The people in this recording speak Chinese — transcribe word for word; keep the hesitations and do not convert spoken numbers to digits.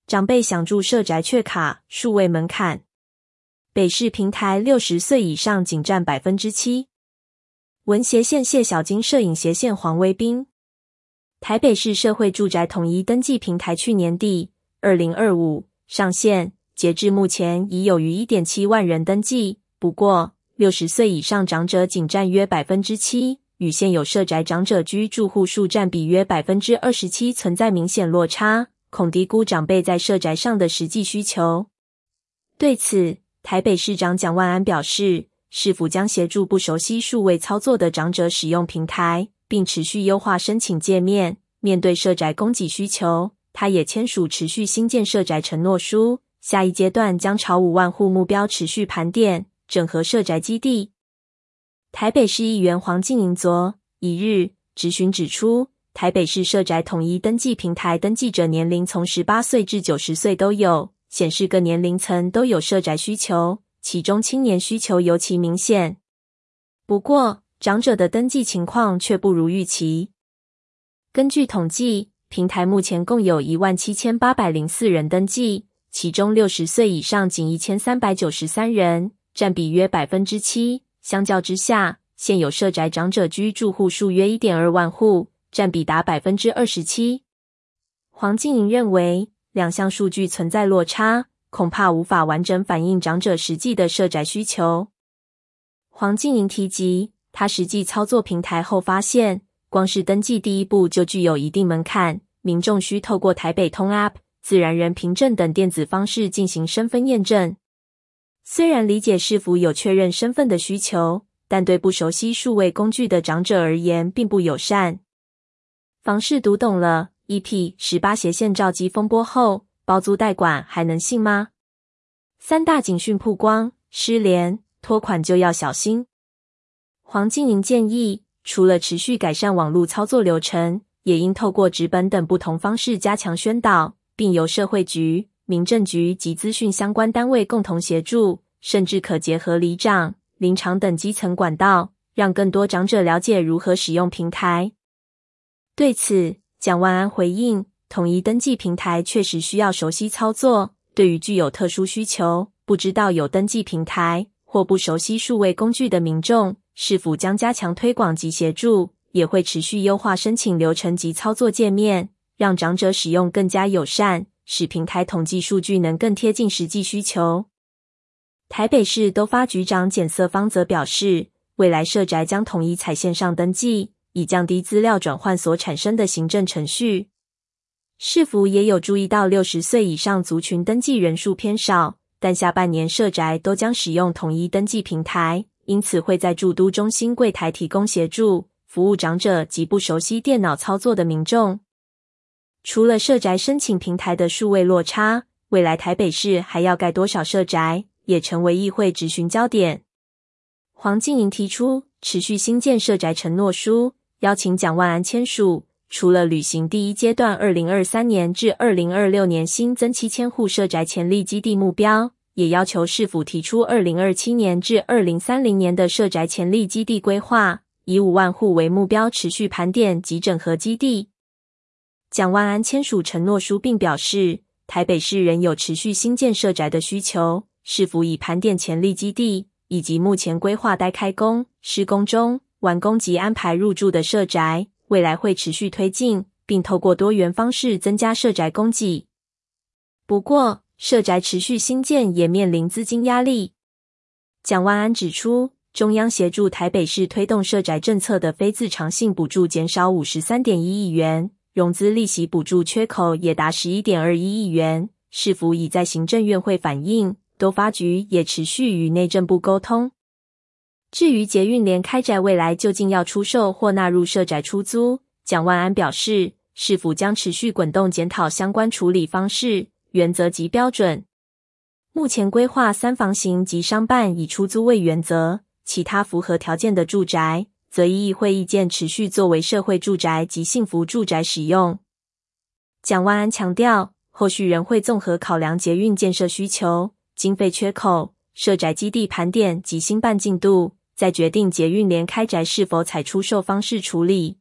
长辈想住社宅却卡数位门槛。北市平台六十岁以上仅占 百分之七。 文协线谢小金，摄影协线黄威斌。台北市社会住宅统一登记平台去年底二零二五上线，截至目前已有逾 一点七万人登记，不过六十岁以上长者仅占约 百分之七， 与现有社宅长者居住户数占比约 百分之二十七 存在明显落差，恐低估长辈在社宅上的实际需求。对此，台北市长蒋万安表示，市府将协助不熟悉数位操作的长者使用平台，并持续优化申请界面。面对社宅供给需求，他也签署持续新建社宅承诺书，下一阶段将朝五万户目标持续盘点整合社宅基地。台北市议员黄静莹昨一日质询指出，台北市社宅统一登记平台登记者年龄从十八岁至九十岁都有，显示各年龄层都有社宅需求，其中青年需求尤其明显。不过，长者的登记情况却不如预期。根据统计，平台目前共有 一万七千八百零四 人登记，其中六十岁以上仅一千三百九十三人，占比约 百分之七。 相较之下，现有社宅长者居住户数约 一点二万户，占比达 百分之二十七。 黄静莹认为，两项数据存在落差，恐怕无法完整反映长者实际的社宅需求。黄静莹提及，他实际操作平台后发现，光是登记第一步就具有一定门槛，民众需透过台北通 App、自然人凭证等电子方式进行身份验证。虽然理解市府有确认身份的需求，但对不熟悉数位工具的长者而言并不友善。房市读懂了 E P 十八 斜线照机风波后，包租代管还能信吗？三大警讯曝光，失联拖款就要小心。黄静莹建议，除了持续改善网络操作流程，也应透过纸本等不同方式加强宣导，并由社会局、民政局及资讯相关单位共同协助，甚至可结合里长、邻长等基层管道，让更多长者了解如何使用平台。对此，蒋万安回应，统一登记平台确实需要熟悉操作，对于具有特殊需求、不知道有登记平台或不熟悉数位工具的民众，市府将加强推广及协助，也会持续优化申请流程及操作界面，让长者使用更加友善，使平台统计数据能更贴近实际需求。台北市都发局长简色方则表示，未来社宅将统一采线上登记，以降低资料转换所产生的行政程序。市府也有注意到六十岁以上族群登记人数偏少，但下半年社宅都将使用统一登记平台，因此会在驻都中心柜台提供协助，服务长者及不熟悉电脑操作的民众。除了社宅申请平台的数位落差，未来台北市还要盖多少社宅，也成为议会质询焦点。黄静莹提出持续新建社宅承诺书，邀请蒋万安签署，除了履行第一阶段二零二三年至二零二六年新增七千户社宅潜力基地目标，也要求市府提出二零二七年至二零三零年的社宅潜力基地规划，以五万户为目标，持续盘点及整合基地。蒋万安签署承诺书，并表示，台北市仍有持续新建社宅的需求，市府已盘点潜力基地，以及目前规划待开工、施工中、完工及安排入住的社宅，未来会持续推进，并透过多元方式增加社宅供给。不过，社宅持续新建也面临资金压力。蒋万安指出，中央协助台北市推动社宅政策的非自偿性补助减少 五十三点一亿元，融资利息补助缺口也达 十一点二一亿元，市府已在行政院会反映，都发局也持续与内政部沟通。至于捷运联开宅未来究竟要出售或纳入社宅出租，蒋万安表示，市府将持续滚动检讨相关处理方式、原则及标准。目前规划三房型及商办以出租为原则，其他符合条件的住宅则依议会意见持续作为社会住宅及幸福住宅使用。蒋万安强调，后续仍会综合考量捷运建设需求、经费缺口、社宅基地盘点及新办进度，再决定捷运联开宅是否采出售方式处理。